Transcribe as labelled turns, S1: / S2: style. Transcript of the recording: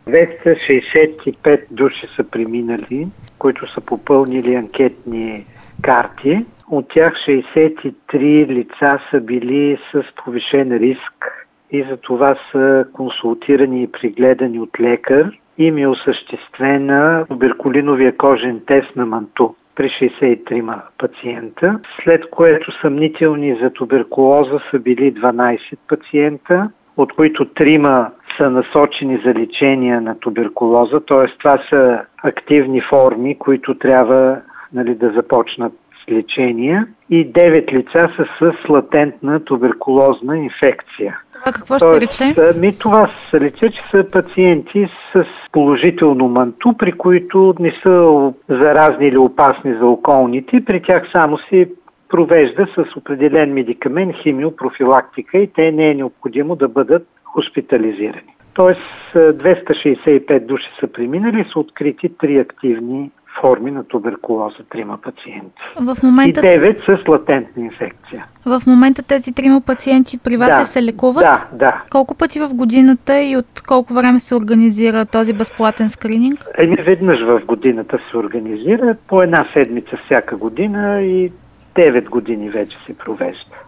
S1: 265 души са преминали, които са попълнили анкетни карти. От тях 63 лица са били с повишен риск и за това са консултирани и пригледани от лекар. Им е осъществена туберкулиновия кожен тест на манту при 63 пациента, след което съмнителни за туберкулоза са били 12 пациента, от които 3 са насочени за лечение на туберкулоза, т.е. това са активни форми, които трябва да започнат с лечение, и 9 лица са с латентна туберкулозна инфекция.
S2: Това какво ще рече?
S1: Това се рече, че са пациенти с положително манту, при които не са заразни или опасни за околните. При тях само се провежда с определен медикамент химиопрофилактика и те не е необходимо да бъдат хоспитализирани. Тоест 265 души са преминали и са открити 3 активни форми на туберкулоза, 3 пациенти. И 9 с латентна инфекция.
S2: В момента тези 3 пациенти при вас ли се лекуват?
S1: Да.
S2: Колко пъти в годината и от колко време се организира този безплатен скрининг?
S1: Веднъж в годината се организира, по 1 седмица всяка година и 9 години вече се провежда.